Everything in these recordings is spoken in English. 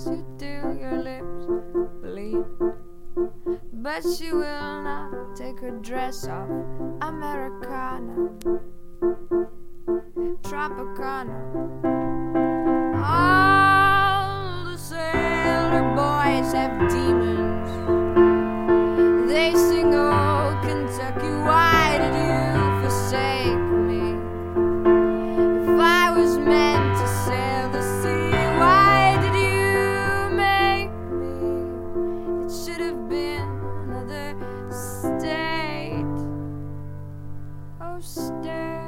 you till your lips bleed. But she will not take her dress off. Americana, Tropicana. All the sailor boys have demons. They sing, oh, Kentucky, why did you forsake me? If I was meant to sail the sea, why did you make me? It should have been another state. Oh, stay.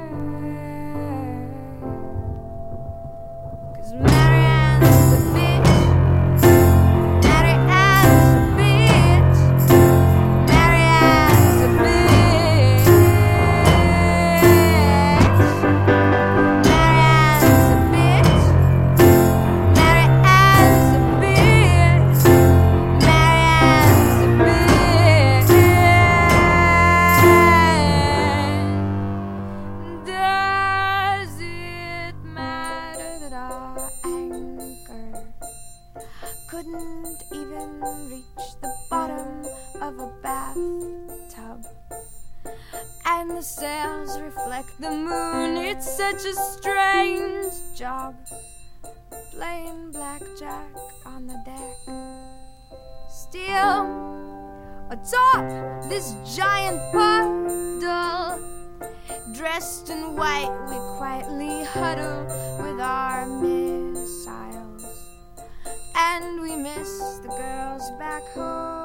'Cause Marianne's a bitch. Marianne's a bitch. Marianne's a bitch. Marianne's a bitch. Marianne's a bitch. Marianne's a bitch. Does it matter that our anchor couldn't even reach the bottom of a bathtub? And the sails reflect the moon. It's such a strange job playing blackjack on the deck. Still, atop this giant puddle, dressed in white, we quietly huddle with our missiles. And we miss the girls back home.